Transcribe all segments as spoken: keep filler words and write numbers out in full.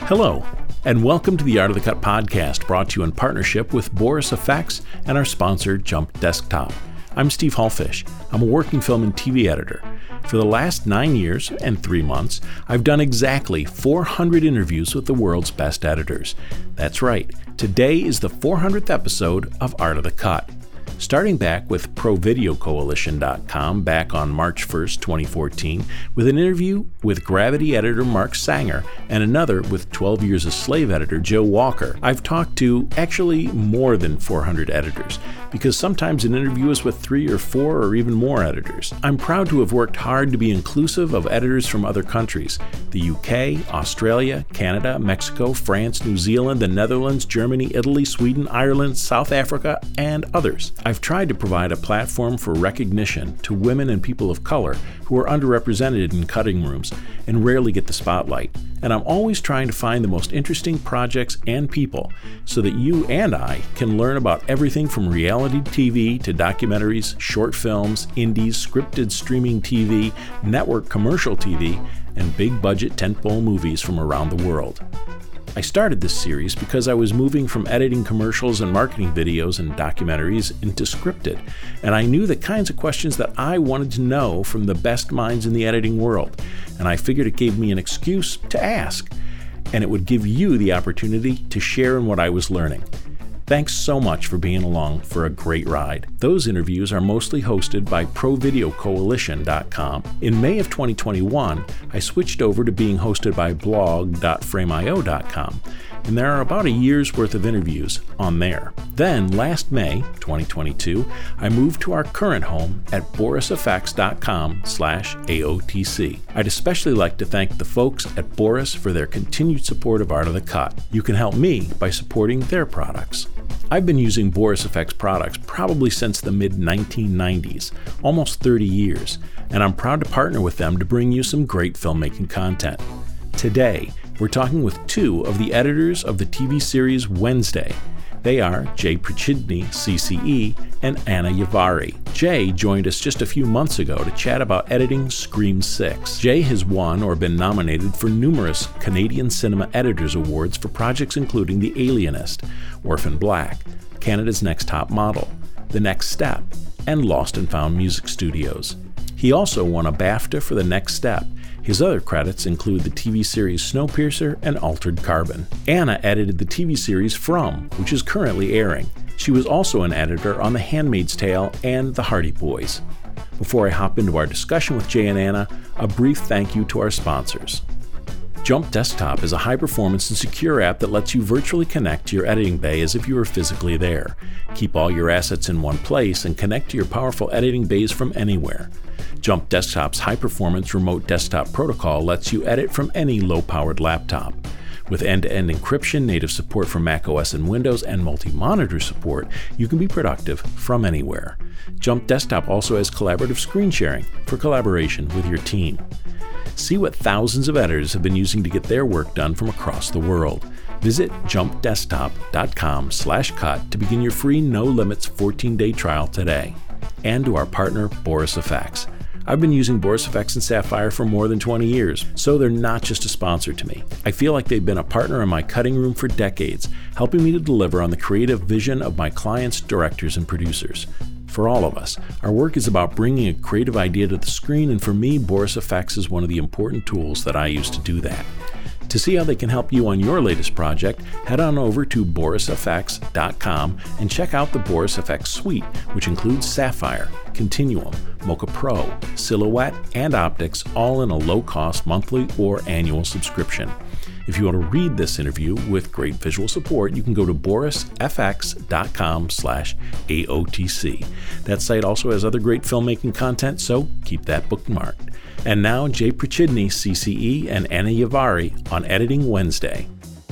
Hello, and welcome to the Art of the Cut podcast, brought to you in partnership with Boris Effects and our sponsor, Jump Desktop. I'm Steve Hallfish. I'm a working film and T V editor. For the last nine years and three months, I've done exactly four hundred interviews with the world's best editors. That's right, today is the four hundredth episode of Art of the Cut. Starting back with Pro Video Coalition dot com back on March first, twenty fourteen, with an interview with Gravity editor Mark Sanger and another with twelve Years a Slave editor Joe Walker, I've talked to actually more than four hundred editors, because sometimes an interview is with three or four or even more editors. I'm proud to have worked hard to be inclusive of editors from other countries: the U K, Australia, Canada, Mexico, France, New Zealand, the Netherlands, Germany, Italy, Sweden, Ireland, South Africa, and others. I've tried to provide a platform for recognition to women and people of color who are underrepresented in cutting rooms and rarely get the spotlight. And I'm always trying to find the most interesting projects and people so that you and I can learn about everything from reality T V to documentaries, short films, indies, scripted streaming T V, network commercial T V, and big budget tentpole movies from around the world. I started this series because I was moving from editing commercials and marketing videos and documentaries into scripted, and I knew the kinds of questions that I wanted to know from the best minds in the editing world, and I figured it gave me an excuse to ask, and it would give you the opportunity to share in what I was learning. Thanks so much for being along for a great ride. Those interviews are mostly hosted by Pro Video Coalition dot com. In May of twenty twenty-one, I switched over to being hosted by blog dot frame i o dot com, and there are about a year's worth of interviews on there. Then, last May twenty twenty-two, I moved to our current home at boris effects dot com slash A O T C. I'd especially like to thank the folks at Boris for their continued support of Art of the Cut. You can help me by supporting their products. I've been using Boris Effects products probably since the mid nineteen nineties, almost thirty years, and I'm proud to partner with them to bring you some great filmmaking content. Today, we're talking with two of the editors of the T V series Wednesday. They are Jay Prichidney, C C E, and Anna Yavari. Jay joined us just a few months ago to chat about editing Scream six. Jay has won or been nominated for numerous Canadian Cinema Editors Awards for projects including The Alienist, Orphan Black, Canada's Next Top Model, The Next Step, and Lost and Found Music Studios. He also won a BAFTA for The Next Step. His other credits include the T V series Snowpiercer and Altered Carbon. Anna edited the T V series From, which is currently airing. She was also an editor on The Handmaid's Tale and The Hardy Boys. Before I hop into our discussion with Jay and Anna, a brief thank you to our sponsors. Jump Desktop is a high-performance and secure app that lets you virtually connect to your editing bay as if you were physically there. Keep all your assets in one place and connect to your powerful editing bays from anywhere. Jump Desktop's high-performance remote desktop protocol lets you edit from any low-powered laptop. With end-to-end encryption, native support for macOS and Windows, and multi-monitor support, you can be productive from anywhere. Jump Desktop also has collaborative screen sharing for collaboration with your team. See what thousands of editors have been using to get their work done from across the world. Visit jump desktop dot com slash cut to begin your free no-limits fourteen-day trial today. And to our partner, Boris Effects. I've been using Boris Effects and Sapphire for more than twenty years, so they're not just a sponsor to me. I feel like they've been a partner in my cutting room for decades, helping me to deliver on the creative vision of my clients, directors, and producers. For all of us, our work is about bringing a creative idea to the screen, and for me, Boris Effects is one of the important tools that I use to do that. To see how they can help you on your latest project, head on over to boris effects dot com and check out the Boris Effects suite, which includes Sapphire, Continuum, Mocha Pro, Silhouette, and Optics, all in a low-cost monthly or annual subscription. If you want to read this interview with great visual support, you can go to boris f x dot com slash A O T C. That site also has other great filmmaking content, so keep that bookmarked. And now, Jay Prichidney, C C E, and Anna Yavari on Editing Wednesday.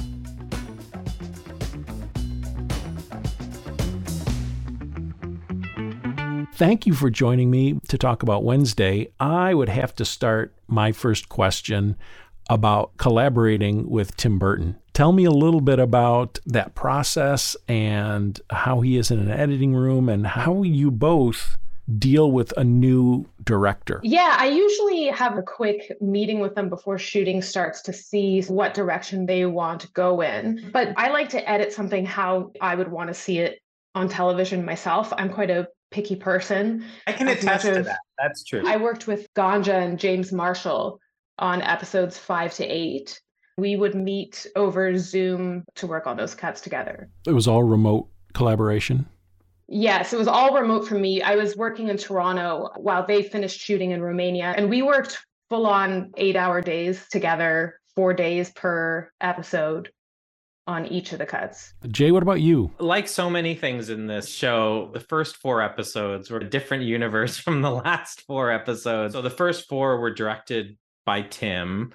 Thank you for joining me to talk about Wednesday. I would have to start my first question about collaborating with Tim Burton. Tell me a little bit about that process and how he is in an editing room and how you both deal with a new director? Yeah, I usually have a quick meeting with them before shooting starts to see what direction they want to go in. But I like to edit something how I would want to see it on television myself. I'm quite a picky person. I can As attest much to of- that. That's true. I worked with Ganja and James Marshall on episodes five to eight. We would meet over Zoom to work on those cuts together. It was all remote collaboration? Yes, it was all remote for me. I was working in Toronto while they finished shooting in Romania, and we worked full on eight hour days together, four days per episode on each of the cuts. Jay, what about you? Like so many things in this show, the first four episodes were a different universe from the last four episodes. So the first four were directed by Tim,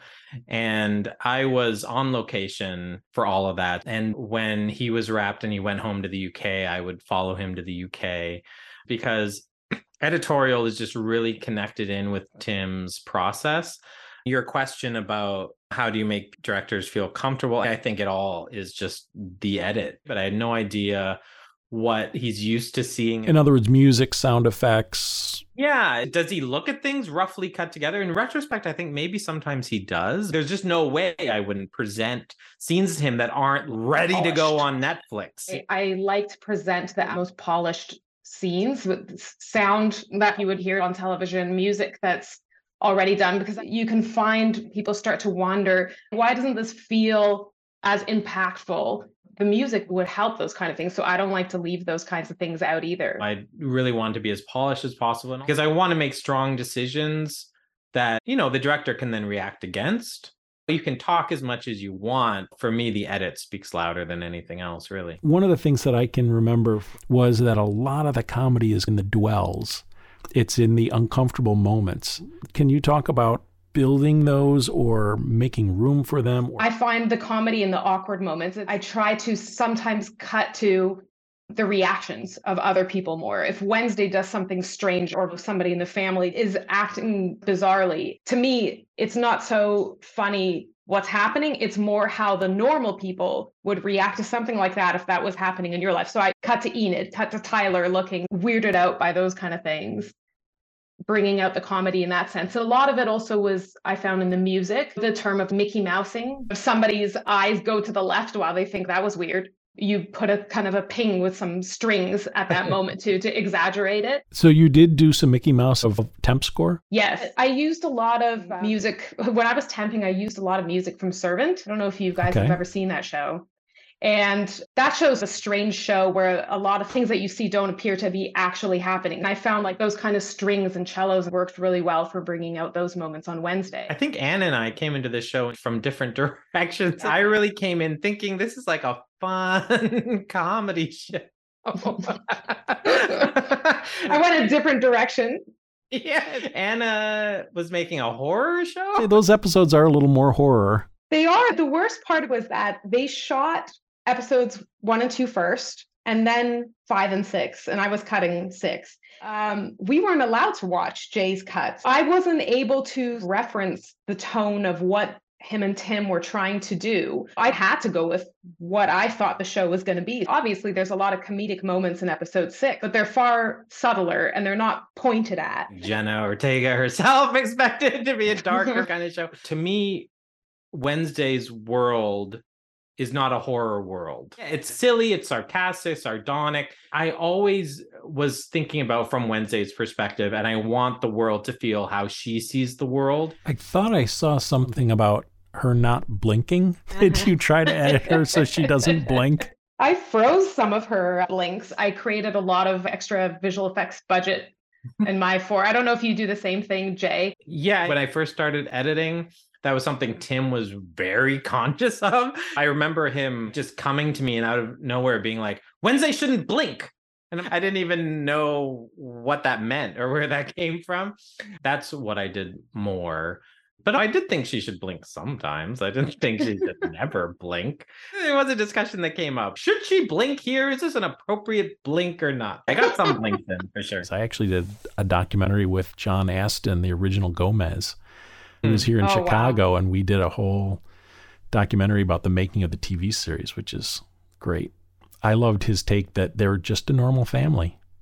and I was on location for all of that. And when he was wrapped and he went home to the U K, I would follow him to the U K because editorial is just really connected in with Tim's process. Your question about how do you make directors feel comfortable, I think it all is just the edit, but I had no idea what he's used to seeing. In other words, music, sound effects. Yeah. Does he look at things roughly cut together? In retrospect, I think maybe sometimes he does. There's just no way I wouldn't present scenes to him that aren't ready polished to go on Netflix. I, I like to present the most polished scenes with sound that you would hear on television, music that's already done, because you can find people start to wonder, why doesn't this feel as impactful? The music would help those kind of things. So I don't like to leave those kinds of things out either. I really want to be as polished as possible because I want to make strong decisions that, you know, the director can then react against. You can talk as much as you want. For me, the edit speaks louder than anything else, really. One of the things that I can remember was that a lot of the comedy is in the dwells. It's in the uncomfortable moments. Can you talk about building those or making room for them? I find the comedy in the awkward moments. I try to sometimes cut to the reactions of other people more. If Wednesday does something strange or if somebody in the family is acting bizarrely, to me, it's not so funny what's happening. It's more how the normal people would react to something like that if that was happening in your life. So I cut to Enid, cut to Tyler looking weirded out by those kind of things, bringing out the comedy in that sense. So a lot of it also was, I found in the music, the term of Mickey Mousing. If somebody's eyes go to the left while they think that was weird, you put a kind of a ping with some strings at that moment too, to exaggerate it. So you did do some Mickey Mouse of temp score? Yes. I used a lot of music. When I was temping, I used a lot of music from Servant. I don't know if you guys Okay. have ever seen that show. And that show's a strange show where a lot of things that you see don't appear to be actually happening. And I found like those kind of strings and cellos worked really well for bringing out those moments on Wednesday. I think Anna and I came into this show from different directions. I really came in thinking this is like a fun comedy show. I went a different direction. Yeah. Anna was making a horror show. Hey, those episodes are a little more horror. They are. The worst part was that they shot episodes one and two first, and then five and six, and I was cutting six. Um, we weren't allowed to watch Jay's cuts. I wasn't able to reference the tone of what him and Tim were trying to do. I had to go with what I thought the show was going to be. Obviously, there's a lot of comedic moments in episode six, but they're far subtler and they're not pointed at. Jenna Ortega herself expected to be a darker kind of show. To me, Wednesday's world is not a horror world. It's silly, it's sarcastic, sardonic. I always was thinking about from Wednesday's perspective, and I want the world to feel how she sees the world. I thought I saw something about her not blinking. Did you try to edit her so she doesn't blink? I froze some of her blinks. I created a lot of extra visual effects budget in my four. I don't know if you do the same thing, Jay. Yeah, when I first started editing, that was something Tim was very conscious of. I remember him just coming to me and out of nowhere being like, Wednesday shouldn't blink. And I didn't even know what that meant or where that came from. That's what I did more. But I did think she should blink sometimes. I didn't think she should never blink. There was a discussion that came up. Should she blink here? Is this an appropriate blink or not? I got some blinks in for sure. I actually did a documentary with John Astin, the original Gomez. He was here in Oh, Chicago, wow. And we did a whole documentary about the making of the T V series, which is great. I loved his take that they're just a normal family.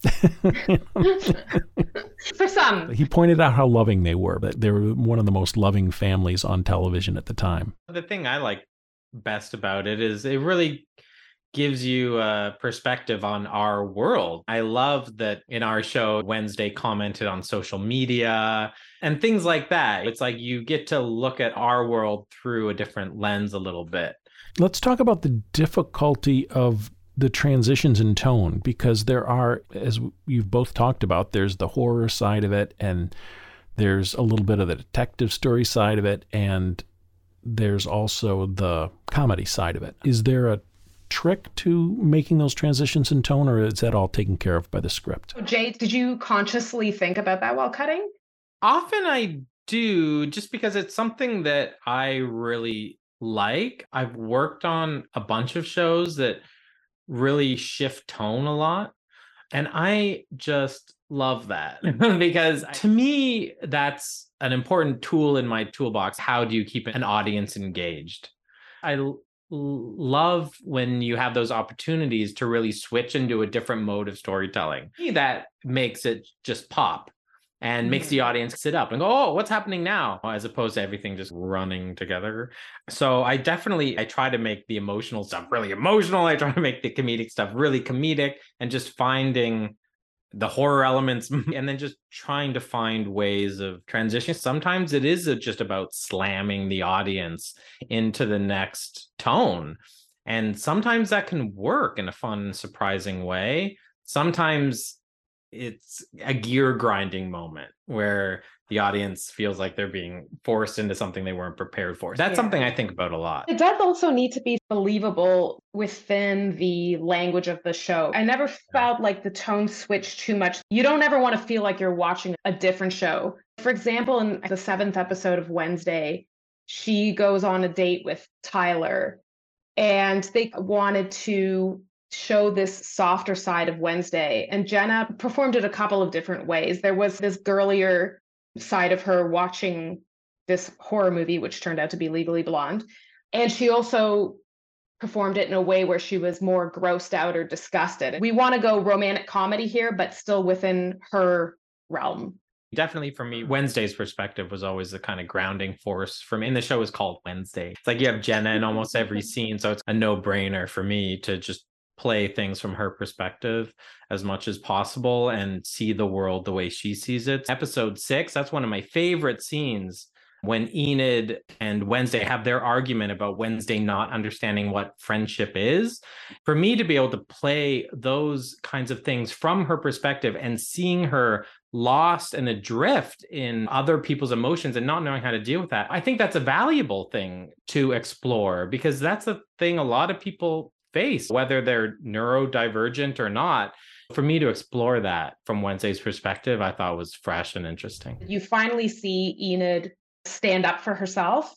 For some. He pointed out how loving they were, but they were one of the most loving families on television at the time. The thing I like best about it is it really gives you a perspective on our world. I love that in our show, Wednesday commented on social media and things like that. It's like you get to look at our world through a different lens a little bit. Let's talk about the difficulty of the transitions in tone, because there are, as you've both talked about, there's the horror side of it, and there's a little bit of the detective story side of it, and there's also the comedy side of it. Is there a trick to making those transitions in tone, or is that all taken care of by the script? Jay, did you consciously think about that while cutting? Often I do, just because it's something that I really like. I've worked on a bunch of shows that really shift tone a lot, and I just love that because to me, that's an important tool in my toolbox. How do you keep an audience engaged? I love when you have those opportunities to really switch into a different mode of storytelling. That makes it just pop and makes the audience sit up and go, oh, what's happening now? As opposed to everything just running together. So I definitely, I try to make the emotional stuff really emotional. I try to make the comedic stuff really comedic, and just finding the horror elements and then just trying to find ways of transition. Sometimes it is just about slamming the audience into the next tone. And sometimes that can work in a fun, surprising way. Sometimes it's a gear grinding moment where the audience feels like they're being forced into something they weren't prepared for. That's yeah. something I think about a lot. It does also need to be believable within the language of the show. I never felt yeah. like the tone switched too much. You don't ever want to feel like you're watching a different show. For example, in the seventh episode of Wednesday, she goes on a date with Tyler, and they wanted to show this softer side of Wednesday. And Jenna performed it a couple of different ways. There was this girlier side of her watching this horror movie, which turned out to be Legally Blonde. And she also performed it in a way where she was more grossed out or disgusted. We want to go romantic comedy here, but still within her realm. Definitely for me, Wednesday's perspective was always the kind of grounding force for me. And the show is called Wednesday. It's like you have Jenna in almost every scene. So it's a no-brainer for me to just play things from her perspective as much as possible and see the world the way she sees it. Episode six, that's one of my favorite scenes, when Enid and Wednesday have their argument about Wednesday not understanding what friendship is. For me to be able to play those kinds of things from her perspective and seeing her lost and adrift in other people's emotions and not knowing how to deal with that, I think that's a valuable thing to explore, because that's a thing a lot of people face, whether they're neurodivergent or not. For me to explore that from Wednesday's perspective, I thought was fresh and interesting. You finally see Enid stand up for herself.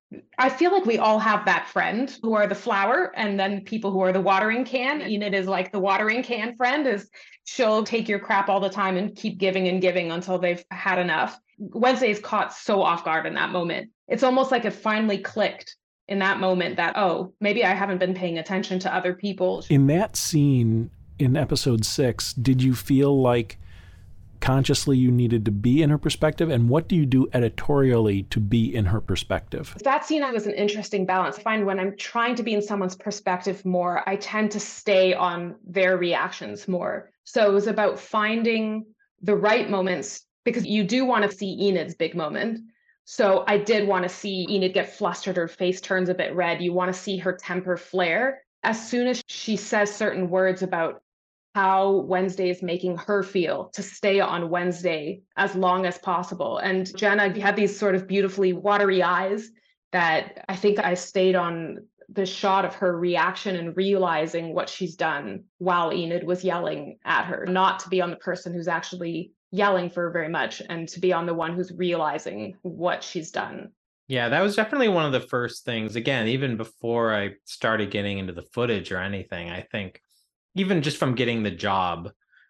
I feel like we all have that friend who are the flower, and then people who are the watering can. Enid is like the watering can friend, is she'll take your crap all the time and keep giving and giving until they've had enough. Wednesday is caught so off guard in that moment. It's almost like it finally clicked in that moment that, oh, maybe I haven't been paying attention to other people. In that scene in episode six, did you feel like consciously you needed to be in her perspective? And what do you do editorially to be in her perspective? That scene was an interesting balance. I find when I'm trying to be in someone's perspective more, I tend to stay on their reactions more. So it was about finding the right moments, because you do want to see Enid's big moment. So I did want to see Enid get flustered, her face turns a bit red. You want to see her temper flare. As soon as she says certain words about how Wednesday is making her feel, to stay on Wednesday as long as possible. And Jenna had these sort of beautifully watery eyes that I think I stayed on the shot of her reaction and realizing what she's done while Enid was yelling at her, not to be on the person who's actually yelling for very much, and to be on the one who's realizing what she's done. Yeah, that was definitely one of the first things. Again, even before I started getting into the footage or anything, I think even just from getting the job,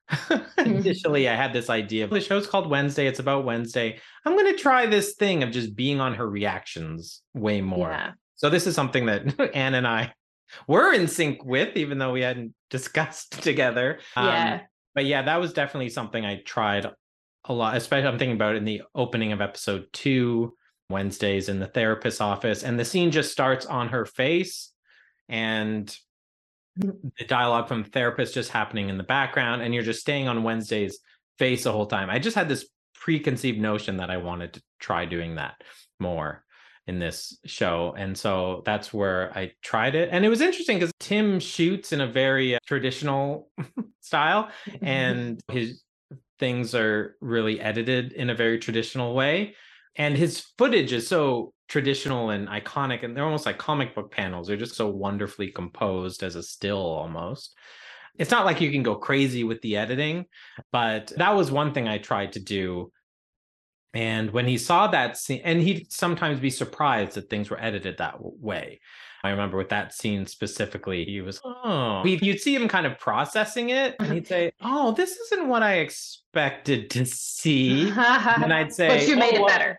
initially I had this idea of the show's called Wednesday. It's about Wednesday. I'm going to try this thing of just being on her reactions way more. Yeah. So this is something that Anne and I were in sync with, even though we hadn't discussed together. Yeah. Um, But yeah, that was definitely something I tried a lot, especially I'm thinking about it in the opening of episode two, Wednesdays in the therapist's office. And the scene just starts on her face and the dialogue from the therapist just happening in the background. And you're just staying on Wednesday's face the whole time. I just had this preconceived notion that I wanted to try doing that more in this show. And so that's where I tried it. And it was interesting because Tim shoots in a very uh, traditional style, and his things are really edited in a very traditional way. And his footage is so traditional and iconic, and they're almost like comic book panels. They're just so wonderfully composed as a still almost. It's not like you can go crazy with the editing, but that was one thing I tried to do. And when he saw that scene, and he'd sometimes be surprised that things were edited that way. I remember with that scene specifically, he was, oh, you'd see him kind of processing it. And he'd say, oh, this isn't what I expected to see. And I'd say, but you made oh, it better.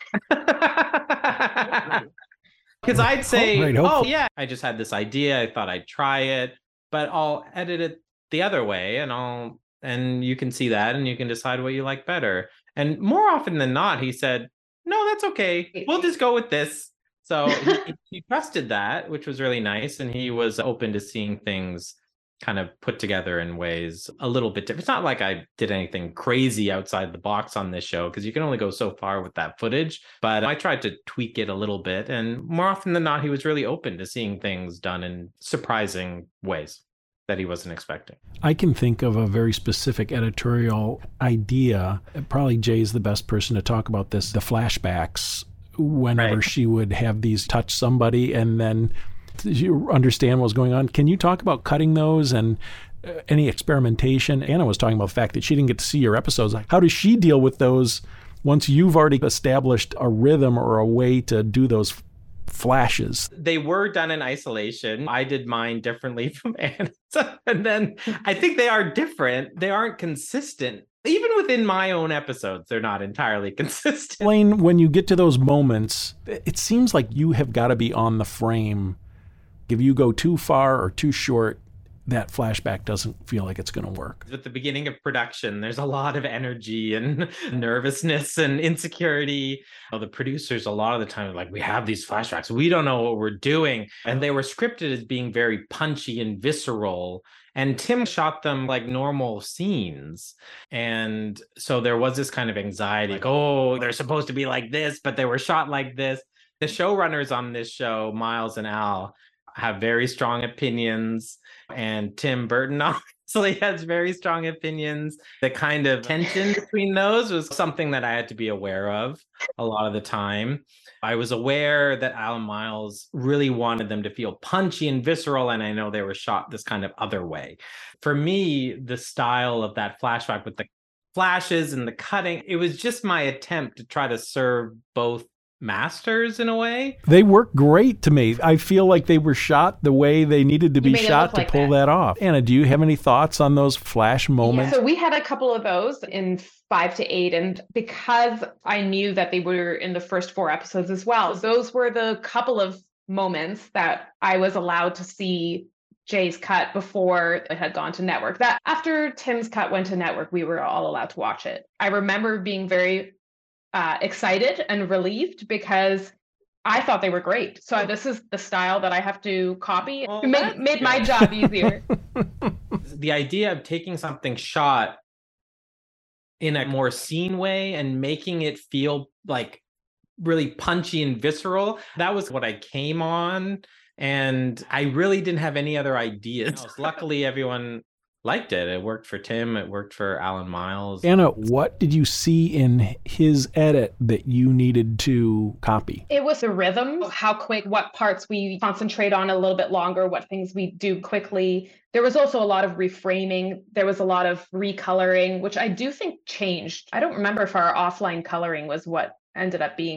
Because I'd say, oh, right, oh, yeah, I just had this idea. I thought I'd try it, but I'll edit it the other way, and I'll, and you can see that and you can decide what you like better. And more often than not, he said, no, that's okay. We'll just go with this. So he, he trusted that, which was really nice. And he was open to seeing things kind of put together in ways a little bit different. It's not like I did anything crazy outside the box on this show, because you can only go so far with that footage. But I tried to tweak it a little bit. And more often than not, he was really open to seeing things done in surprising ways that he wasn't expecting. I can think of a very specific editorial idea. Probably Jay's the best person to talk about this. The flashbacks, whenever right. she would have these touch somebody and then you understand what's going on. Can you talk about cutting those and uh, any experimentation? Anna was talking about the fact that she didn't get to see your episodes. Like, how does she deal with those once you've already established a rhythm or a way to do those flashes? They were done in isolation. I did mine differently from Anna. And then I think they are different. They aren't consistent. Even within my own episodes, they're not entirely consistent. Lane, when you get to those moments, it seems like you have got to be on the frame. If you go too far or too short, that flashback doesn't feel like it's going to work. At the beginning of production, there's a lot of energy and nervousness and insecurity. Well, the producers, a lot of the time, are like, we have these flashbacks. We don't know what we're doing. And they were scripted as being very punchy and visceral. And Tim shot them like normal scenes. And so there was this kind of anxiety, like, oh, they're supposed to be like this, but they were shot like this. The showrunners on this show, Miles and Al, have very strong opinions, and Tim Burton obviously has very strong opinions. The kind of tension between those was something that I had to be aware of a lot of the time. I was aware that Alan Miles really wanted them to feel punchy and visceral, and I know they were shot this kind of other way. For me, the style of that flashback with the flashes and the cutting, it was just my attempt to try to serve both masters in a way. They work great to me. I feel like they were shot the way they needed to be shot to like pull that. that off. Anna, do you have any thoughts on those flash moments? Yeah, so we had a couple of those in five to eight. And because I knew that they were in the first four episodes as well, those were the couple of moments that I was allowed to see Jay's cut before it had gone to network. That after Tim's cut went to network, we were all allowed to watch it. I remember being very Uh, excited and relieved because I thought they were great. So this is the style that I have to copy. Well, it made, made my job easier. The idea of taking something shot in a more scene way and making it feel like really punchy and visceral, that was what I came on. And I really didn't have any other ideas. Luckily, everyone liked it. It worked for Tim. It worked for Alan Miles. Anna, what did you see in his edit that you needed to copy? It was the rhythm, how quick, what parts we concentrate on a little bit longer, what things we do quickly. There was also a lot of reframing. There was a lot of recoloring, which I do think changed. I don't remember if our offline coloring was what ended up being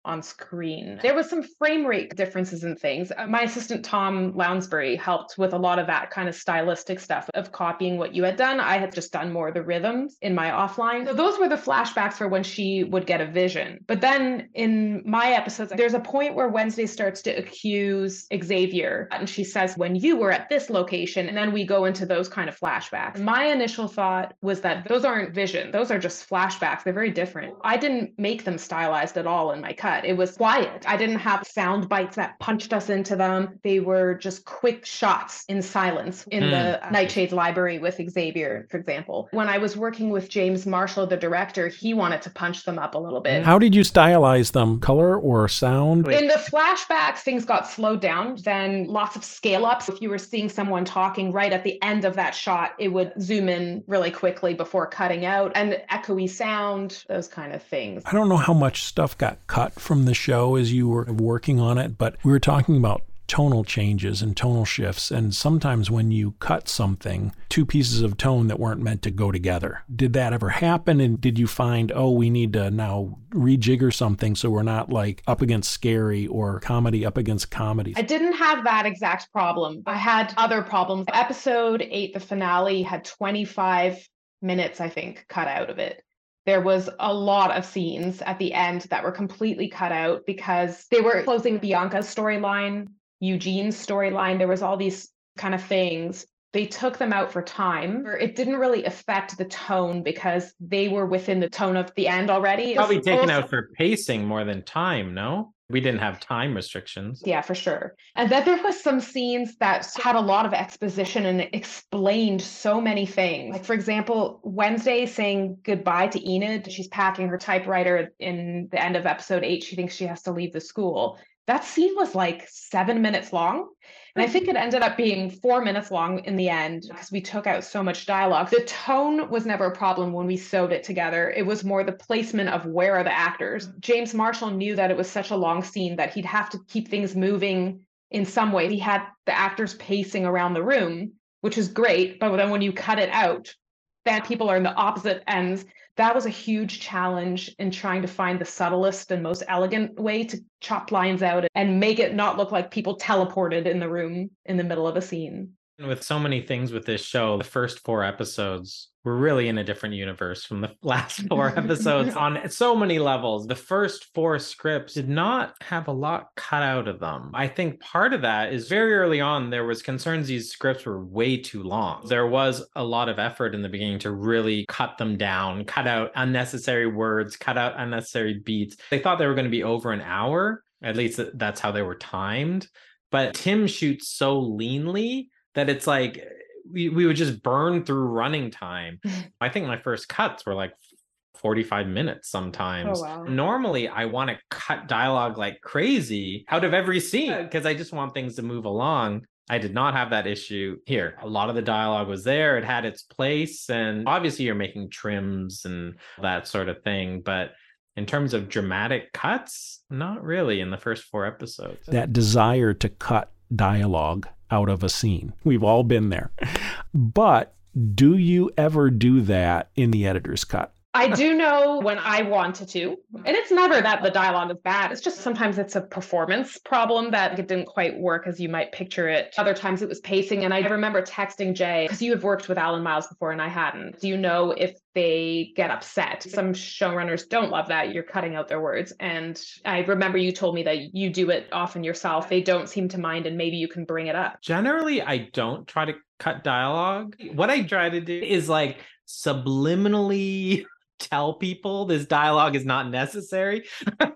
on screen. There was some frame rate differences in things. My assistant, Tom Lounsbury, helped with a lot of that kind of stylistic stuff of copying what you had done. I had just done more of the rhythms in my offline. So those were the flashbacks for when she would get a vision. But then in my episodes, there's a point where Wednesday starts to accuse Xavier. And she says, when you were at this location, and then we go into those kind of flashbacks. My initial thought was that those aren't vision. Those are just flashbacks. They're very different. I didn't make them stylized at all in my cut. It was quiet. I didn't have sound bites that punched us into them. They were just quick shots in silence in mm. the Nightshade library with Xavier, for example. When I was working with James Marshall, the director, he wanted to punch them up a little bit. How did you stylize them? Color or sound? In the flashbacks, things got slowed down. Then lots of scale ups. If you were seeing someone talking right at the end of that shot, it would zoom in really quickly before cutting out, and echoey sound, those kind of things. I don't know how much stuff got cut from the show as you were working on it, but we were talking about tonal changes and tonal shifts. And sometimes when you cut something, two pieces of tone that weren't meant to go together. Did that ever happen? And did you find, oh, we need to now rejigger something so we're not like up against scary or comedy up against comedy? I didn't have that exact problem. I had other problems. Episode eight, the finale, had twenty-five minutes, I think, cut out of it. There was a lot of scenes at the end that were completely cut out because they were closing Bianca's storyline, Eugene's storyline. There was all these kind of things. They took them out for time. It didn't really affect the tone because they were within the tone of the end already. Probably taken also out for pacing more than time, no? We didn't have time restrictions. Yeah, for sure. And then there was some scenes that had a lot of exposition and explained so many things. Like, for example, Wednesday saying goodbye to Enid. She's packing her typewriter in the end of episode eight. She thinks she has to leave the school. That scene was like seven minutes long. And I think it ended up being four minutes long in the end because we took out so much dialogue. The tone was never a problem when we sewed it together. It was more the placement of where are the actors. James Marshall knew that it was such a long scene that he'd have to keep things moving in some way. He had the actors pacing around the room, which is great. But then when you cut it out, then people are in the opposite ends. That was a huge challenge in trying to find the subtlest and most elegant way to chop lines out and make it not look like people teleported in the room in the middle of a scene. With so many things with this show, the first four episodes were really in a different universe from the last four episodes on so many levels. The first four scripts did not have a lot cut out of them. I think part of that is very early on, there was concerns these scripts were way too long. There was a lot of effort in the beginning to really cut them down, cut out unnecessary words, cut out unnecessary beats. They thought they were going to be over an hour. At least that's how they were timed. But Tim shoots so leanly that it's like we, we would just burn through running time. I think my first cuts were like forty-five minutes sometimes. Oh, wow. Normally, I want to cut dialogue like crazy out of every scene because I just want things to move along. I did not have that issue here. A lot of the dialogue was there. It had its place. And obviously, you're making trims and that sort of thing. But in terms of dramatic cuts, not really in the first four episodes. That desire to cut dialogue out of a scene. We've all been there. But do you ever do that in the editor's cut? I do know when I wanted to, and it's never that the dialogue is bad. It's just sometimes it's a performance problem that it didn't quite work as you might picture it. Other times it was pacing. And I remember texting Jay, because you have worked with Alan Miles before and I hadn't. Do you know if they get upset? Some showrunners don't love that. You're cutting out their words. And I remember you told me that you do it often yourself. They don't seem to mind, and maybe you can bring it up. Generally, I don't try to cut dialogue. What I try to do is like subliminally tell people this dialogue is not necessary.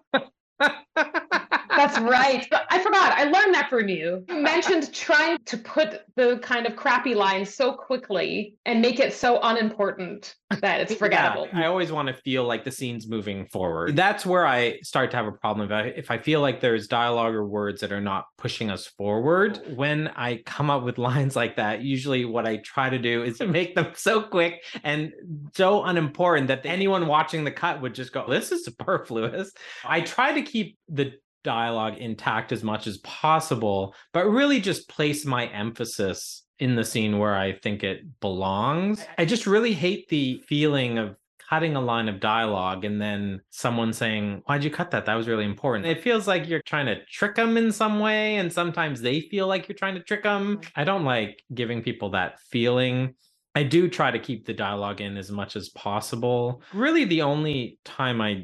That's right. I forgot. I learned that from you. You mentioned trying to put the kind of crappy lines so quickly and make it so unimportant that it's forgettable. Yeah, I always want to feel like the scene's moving forward. That's where I start to have a problem. If I feel like there's dialogue or words that are not pushing us forward, when I come up with lines like that, usually what I try to do is to make them so quick and so unimportant that anyone watching the cut would just go, this is superfluous. I try to keep the dialogue intact as much as possible, but really just place my emphasis in the scene where I think it belongs. I just really hate the feeling of cutting a line of dialogue and then someone saying, why'd you cut that? That was really important. It feels like you're trying to trick them in some way. And sometimes they feel like you're trying to trick them. I don't like giving people that feeling. I do try to keep the dialogue in as much as possible. Really, the only time I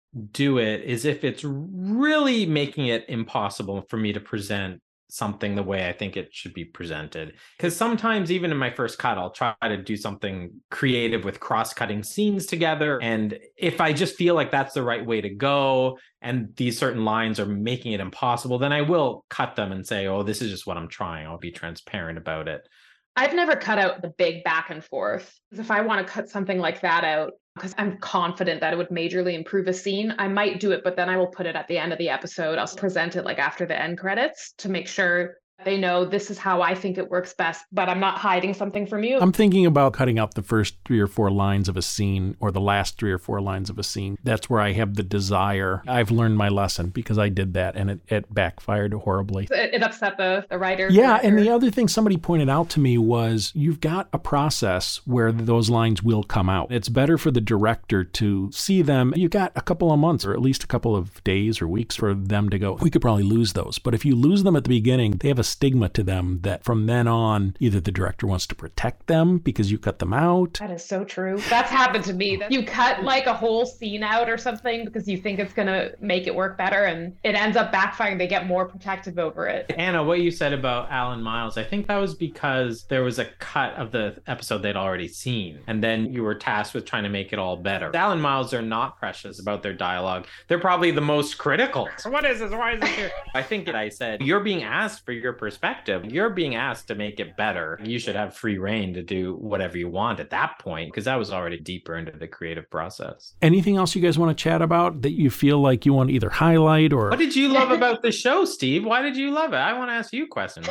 do it is if it's really making it impossible for me to present something the way I think it should be presented. Because sometimes even in my first cut, I'll try to do something creative with cross-cutting scenes together. And if I just feel like that's the right way to go and these certain lines are making it impossible, then I will cut them and say, oh, this is just what I'm trying. I'll be transparent about it. I've never cut out the big back and forth. If I want to cut something like that out, because I'm confident that it would majorly improve a scene, I might do it, but then I will put it at the end of the episode. I'll present it like after the end credits to make sure they know this is how I think it works best, but I'm not hiding something from you. I'm thinking about cutting out the first three or four lines of a scene or the last three or four lines of a scene. That's where I have the desire. I've learned my lesson because I did that and it, it backfired horribly. It, it upset the, the writer. Yeah, the and the other thing somebody pointed out to me was you've got a process where those lines will come out. It's better for the director to see them. You've got a couple of months or at least a couple of days or weeks for them to go, we could probably lose those. But if you lose them at the beginning, they have a stigma to them that from then on, either the director wants to protect them because you cut them out. That is so true. That's happened to me. You cut like a whole scene out or something because you think it's going to make it work better and it ends up backfiring. They get more protective over it. Anna, what you said about Alan Miles, I think that was because there was a cut of the episode they'd already seen. And then you were tasked with trying to make it all better. Alan Miles are not precious about their dialogue. They're probably the most critical. So what is this? Why is this here? I think I said, you're being asked for your perspective. You're being asked to make it better. You should have free reign to do whatever you want at that point, because that was already deeper into the creative process. Anything else you guys want to chat about that you feel like you want to either highlight or... What did you love about the show, Steve? Why did you love it? I want to ask you questions.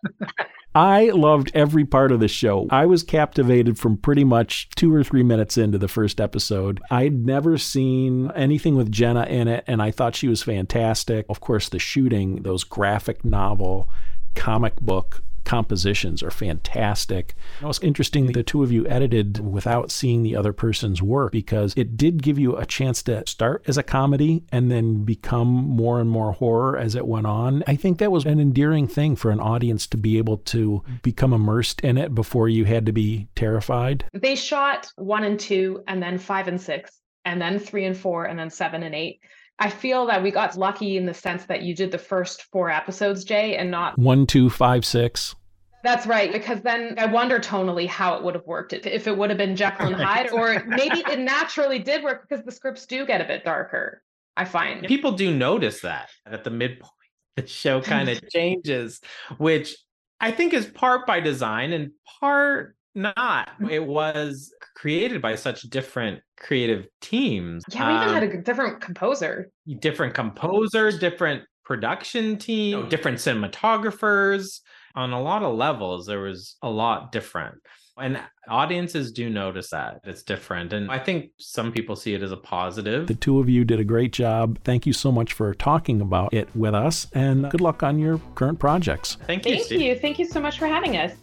I loved every part of the show. I was captivated from pretty much two or three minutes into the first episode. I'd never seen anything with Jenna in it, and I thought she was fantastic. Of course, the shooting, those graphic novel, comic book compositions are fantastic. It was interesting that the two of you edited without seeing the other person's work because it did give you a chance to start as a comedy and then become more and more horror as it went on. I think that was an endearing thing for an audience to be able to become immersed in it before you had to be terrified. They shot one and two and then five and six and then three and four and then seven and eight. I feel that we got lucky in the sense that you did the first four episodes, Jay, and not one, two, five, six. That's right, because then I wonder tonally how it would have worked. If it would have been Jekyll and Hyde, or maybe it naturally did work because the scripts do get a bit darker, I find. People do notice that at the midpoint, the show kind of changes, which I think is part by design and part not. It was created by such different creative teams. Yeah, we even um, had a different composer. Different composer, different production team, different cinematographers. On a lot of levels, there was a lot different. And audiences do notice that it's different. And I think some people see it as a positive. The two of you did a great job. Thank you so much for talking about it with us. And good luck on your current projects. Thank you, Thank Steve. you. Thank you so much for having us.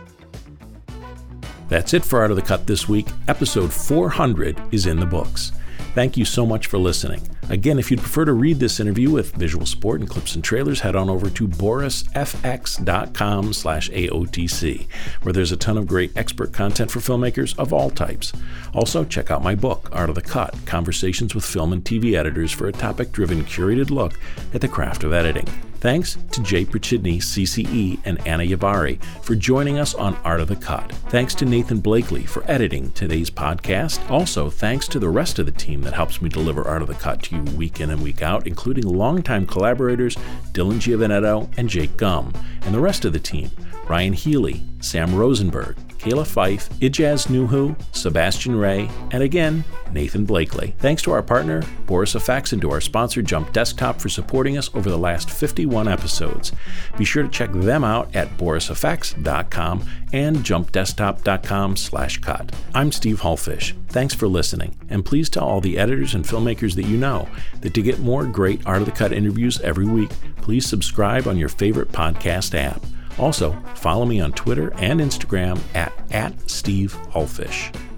That's it for Art of the Cut this week. Episode four hundred is in the books. Thank you so much for listening. Again, if you'd prefer to read this interview with visual support and clips and trailers, head on over to borisfx.com slash AOTC, where there's a ton of great expert content for filmmakers of all types. Also, check out my book, Art of the Cut, Conversations with Film and T V Editors for a topic-driven, curated look at the craft of editing. Thanks to Jay Prichidney, C C E, and Anna Yavari for joining us on Art of the Cut. Thanks to Nathan Blakely for editing today's podcast. Also, thanks to the rest of the team that helps me deliver Art of the Cut to you week in and week out, including longtime collaborators Dylan Giovanetto and Jake Gum, and the rest of the team, Ryan Healy, Sam Rosenberg, Kayla Fife, Ijaz Nuhu, Sebastian Ray, and again, Nathan Blakely. Thanks to our partner, Boris F X, and to our sponsor, Jump Desktop, for supporting us over the last fifty-one episodes. Be sure to check them out at boris f x dot com and jump desktop dot com slash cut. I'm Steve Hullfish. Thanks for listening, and please tell all the editors and filmmakers that you know that to get more great Art of the Cut interviews every week, please subscribe on your favorite podcast app. Also, follow me on Twitter and Instagram at, at Steve Hullfish.